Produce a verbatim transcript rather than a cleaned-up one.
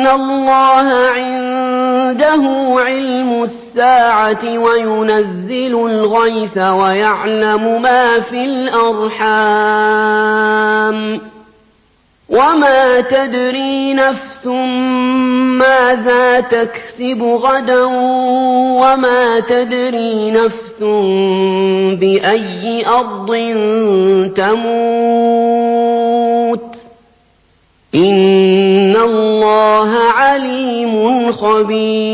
إِنَّ اللَّهَ عِندَهُ عِلْمُ السَّاعَةِ وَيُنَزِّلُ الْغَيْثَ وَيَعْلَمُ مَا فِي الْأَرْحَامِ ۖ وَمَا تَدْرِي نَفْسٌ مَّاذَا تَكْسِبُ غَدًا وَمَا تَدْرِي نَفْسٌ بِأَيِّ أَرْضٍ تَمُوتُ ۚ إِنَّ اللَّهَ عَلِيمٌ خَبِيرٌ.